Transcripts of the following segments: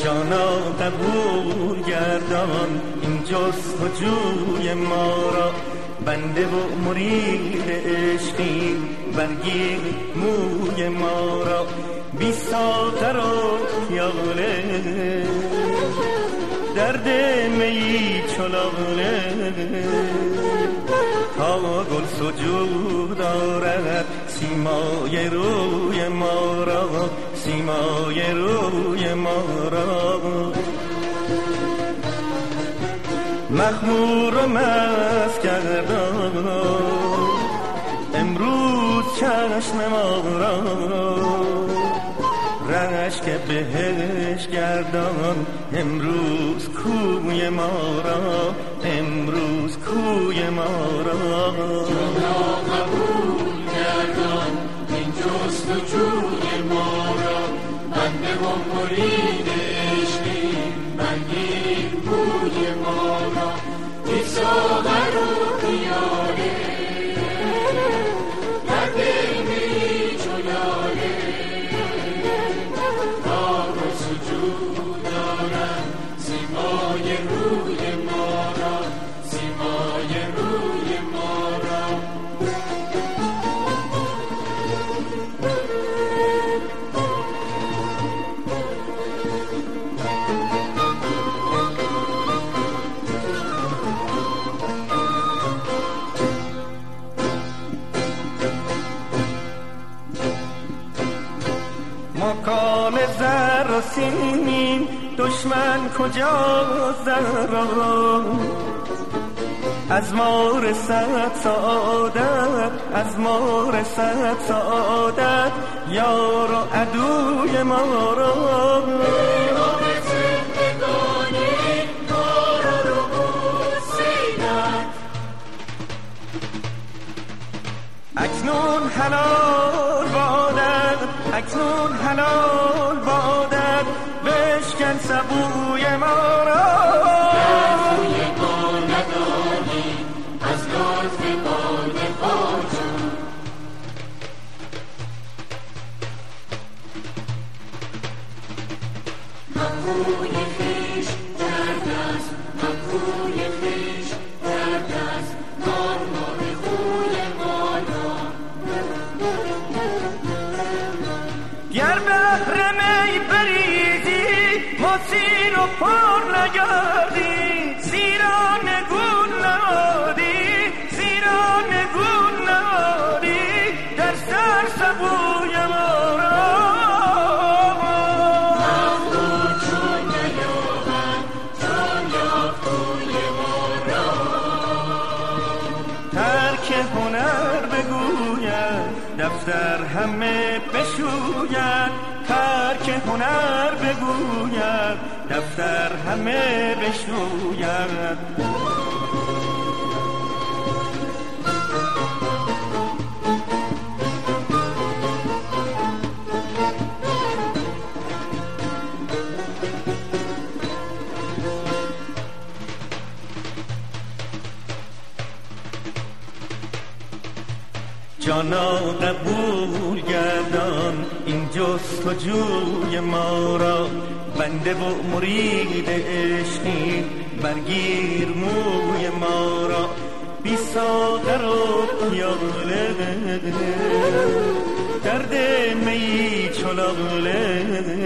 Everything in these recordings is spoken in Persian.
جانا قبول گردان این جستجوی ما را، بنده و مرید عشقی برگیر موی ما را. بی ساغر و خیاله درد می چلاله، تا گل سجود دارد سیمای روی ما را، سیمای روی ما را. مخمور و مست گردان امروز چشم ما را، رشک بهش گردان امروز کوی ما را، امروز کوی ما را. جانا قبول گردان این جستجوی ما را، بنده و مرید عشقی برگیر موی ما را. بی ساغر و خیاله درد می چلاله، تا گل سجود دارد سیمای روی ما را، سیمای روی ما را. مکان زر و سیمیم دشمن کجا زرا، از ما رسد سعادت، از ما رسد سعادت، یار و عدوی ما را. اکنون حلال بادت، اکنون حلال بادت، بشکن سبوی ما را. دستوی ما ندانی از لطف باد خواجو، مکوی خویش کرده است، مکوی خویش کرده است، نارمال خوی ما را. گر بهر می بریزی ما سیر و پر نگردی، زیرا نگون نهادی، زیرا نگون نهادی در سر سبوی ما را. مخمور چون نیابد چون یافت خوی ما را. ترک هنر بگوید دفتر همه بشوید، ترک هنر بگوید دفتر همه بشوید. جانا قبول گردان این جستجوی ما را، بنده و مرید عشقی برگیر موی ما را. بی ساغر و پیاله درد می چلاله،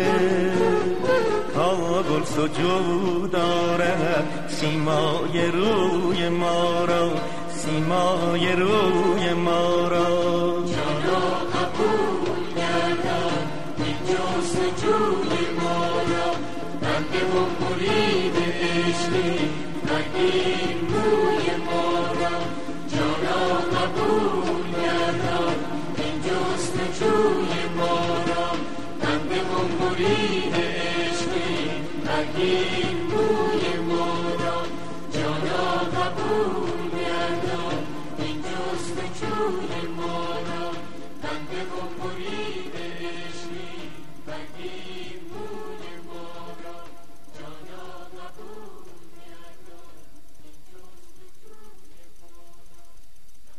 تا گل سجود دارد سیمای روی ما را، سیمای روی ما را. جانا قبول گردان این جستجوی ما را، بنده و مرید عشقی برگیر موی ما را. جانا قبول گردان این جستجوی ما را، بنده و مرید عشقی برگیر موی ما را. جانا قبول گردان این جستجوی ما را، بنده و مرید عشقی برگیر